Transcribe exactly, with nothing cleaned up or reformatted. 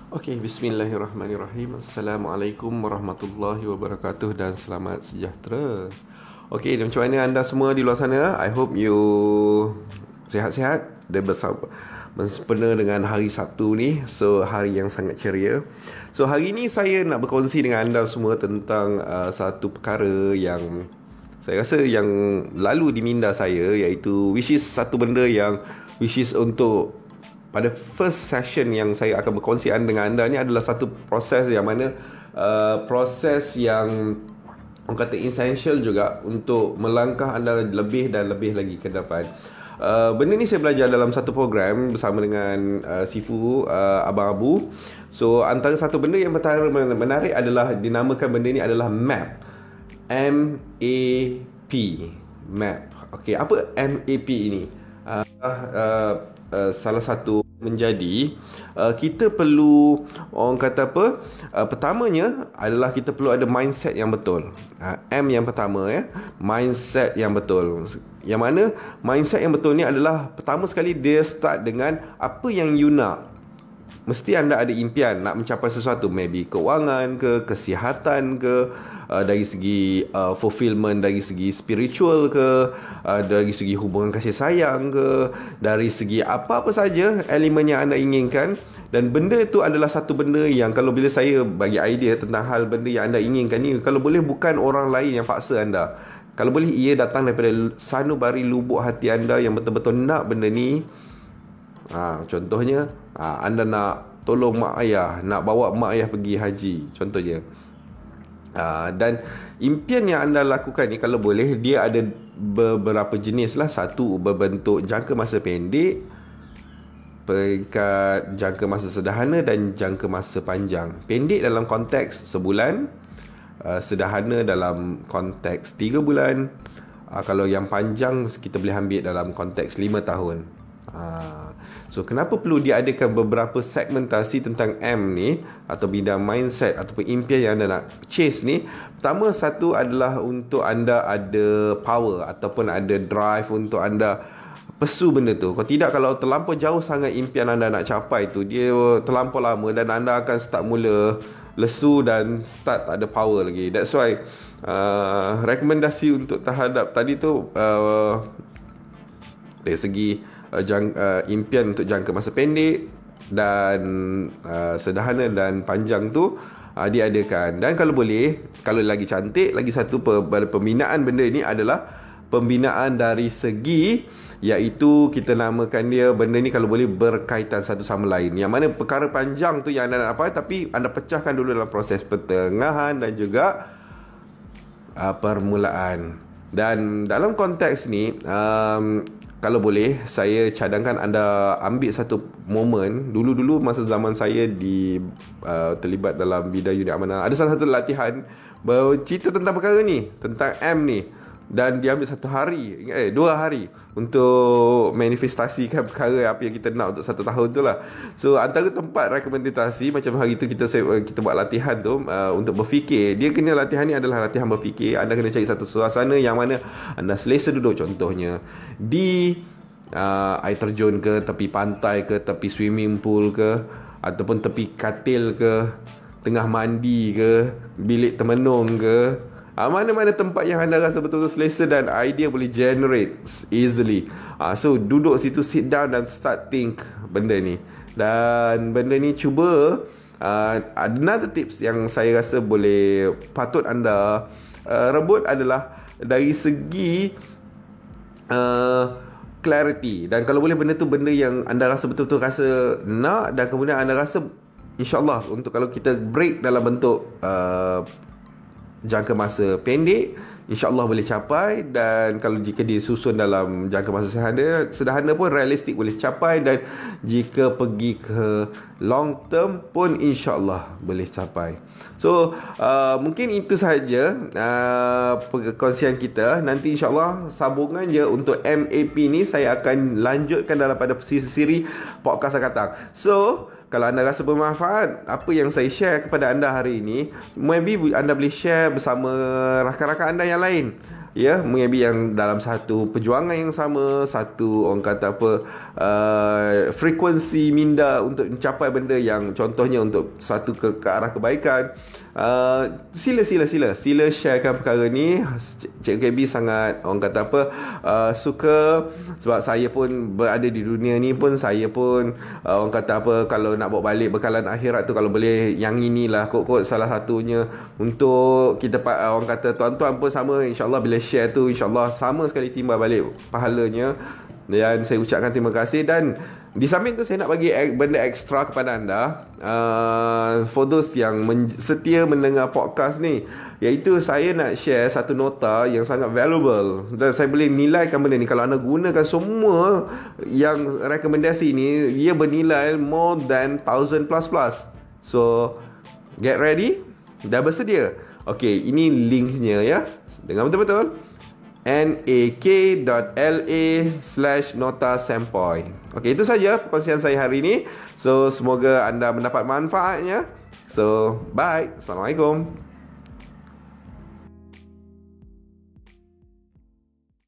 Okey, bismillahirrahmanirrahim. Assalamualaikum warahmatullahi wabarakatuh dan selamat sejahtera. Okey, dan macam mana anda semua di luar sana? I hope you sihat-sihat dan bersama bersempena dengan hari Sabtu ni. So, hari yang sangat ceria. So, hari ni saya nak berkongsi dengan anda semua tentang uh, satu perkara yang saya rasa yang lalu di minda saya, iaitu which is satu benda yang which is untuk pada first session yang saya akan berkongsi dengan anda ni adalah satu proses yang mana uh, proses yang orang kata essential juga untuk melangkah anda lebih dan lebih lagi ke depan. Uh, benda ni saya belajar dalam satu program bersama dengan uh, Sifu uh, Abang Abu. So antara satu benda yang pertama menarik adalah dinamakan benda ni adalah map. M A P, map. Okey, apa M A P ini? Uh, uh, uh, salah satu menjadi uh, kita perlu, orang kata apa, uh, pertamanya adalah kita perlu ada mindset yang betul. uh, M yang pertama ya, mindset yang betul. Yang mana mindset yang betul ni adalah pertama sekali dia start dengan apa yang you nak. Mesti anda ada impian nak mencapai sesuatu, maybe keuangan ke, kesihatan ke, uh, dari segi uh, fulfillment, dari segi spiritual ke, uh, dari segi hubungan kasih sayang ke, dari segi apa-apa saja elemen yang anda inginkan. Dan benda itu adalah satu benda yang kalau bila saya bagi idea tentang hal benda yang anda inginkan ni, kalau boleh bukan orang lain yang paksa anda, kalau boleh ia datang daripada sanubari lubuk hati anda yang betul-betul nak benda ni. Ha, contohnya ha, anda nak tolong mak ayah, nak bawa mak ayah pergi haji, contohnya. ha, Dan impian yang anda lakukan ni, kalau boleh, dia ada beberapa jenis lah. Satu berbentuk jangka masa pendek, peringkat jangka masa sederhana, dan jangka masa panjang. Pendek dalam konteks sebulan, uh, sederhana dalam konteks tiga bulan, uh, kalau yang panjang kita boleh ambil dalam konteks lima tahun. Ha. So kenapa perlu diadakan beberapa segmentasi tentang M ni, atau bidang mindset ataupun impian yang anda nak chase ni? Pertama, satu adalah untuk anda ada power ataupun ada drive untuk anda pursue benda tu. Kalau tidak, kalau terlampau jauh sangat impian anda nak capai tu, dia terlampau lama dan anda akan start mula lesu dan start tak ada power lagi. That's why uh, rekomendasi untuk terhadap tadi tu, uh, dari segi Uh, jang, uh, impian untuk jangka masa pendek dan uh, sederhana dan panjang tu uh, diadakan. Dan kalau boleh, kalau lagi cantik, lagi satu pembinaan benda ni adalah pembinaan dari segi, iaitu kita namakan dia, benda ni kalau boleh berkaitan satu sama lain. Yang mana perkara panjang tu yang anda nak apa, tapi anda pecahkan dulu dalam proses pertengahan dan juga uh, permulaan. Dan dalam konteks ni, um, kalau boleh, saya cadangkan anda ambil satu momen. Dulu-dulu masa zaman saya di uh, terlibat dalam bidang unit amanah, ada salah satu latihan bercerita tentang perkara ni, tentang M ni. Dan dia ambil satu hari, eh dua hari untuk manifestasikan perkara apa yang kita nak untuk satu tahun tu lah. So antara tempat rekomendasi, macam hari tu kita kita buat latihan tu uh, untuk berfikir. Dia kena, latihan ni adalah latihan berfikir. Anda kena cari satu suasana yang mana anda selesa duduk, contohnya di uh, air terjun ke, tepi pantai ke, tepi swimming pool ke, ataupun tepi katil ke, tengah mandi ke, bilik termenung ke. Ha, mana-mana tempat yang anda rasa betul-betul selesa dan idea boleh generate easily. Ha, so duduk situ, sit down dan start think benda ni. Dan benda ni cuba, uh, another tips yang saya rasa boleh patut anda uh, rebut adalah dari segi uh, clarity. Dan kalau boleh, benda tu benda yang anda rasa betul-betul rasa nak, dan kemudian anda rasa InsyaAllah untuk kalau kita break dalam bentuk uh, jangka masa pendek, InsyaAllah boleh capai. Dan kalau jika disusun dalam jangka masa sederhana, sederhana pun realistik boleh capai. Dan jika pergi ke long term pun InsyaAllah boleh capai. So uh, mungkin itu sahaja uh, perkongsian kita. Nanti InsyaAllah sambungan je untuk M A P ni saya akan lanjutkan dalam pada siri podcast akan datang. So kalau anda rasa bermanfaat apa yang saya share kepada anda hari ini, maybe anda boleh share bersama rakan-rakan anda yang lain. Ya, maybe yang dalam satu perjuangan yang sama, satu orang kata apa, uh, frekuensi minda untuk mencapai benda yang contohnya untuk satu ke, ke arah kebaikan, uh, sila sila sila sila sharekan perkara ni. Cik K B sangat, orang kata apa, uh, suka, sebab saya pun berada di dunia ni pun, saya pun uh, orang kata apa, kalau nak bawa balik bekalan akhirat tu, kalau boleh yang inilah kot-kot salah satunya untuk kita, uh, orang kata tuan-tuan pun sama, insyaAllah bila share tu insyaAllah sama sekali timbal balik pahalanya. Dan saya ucapkan terima kasih. Dan di samping tu saya nak bagi benda ekstra kepada anda, uh, for those yang men- setia mendengar podcast ni, iaitu saya nak share satu nota yang sangat valuable, dan saya boleh nilaikan benda ni. Kalau anda gunakan semua yang rekomendasi ni, ia bernilai more than thousand plus plus. So get ready, dah bersedia? Okay, ini linknya ya, dengar betul-betul. nak.la slash nota sempoi. Okey, itu saja perkongsian saya hari ini. So, semoga anda mendapat manfaatnya. So, bye. Assalamualaikum.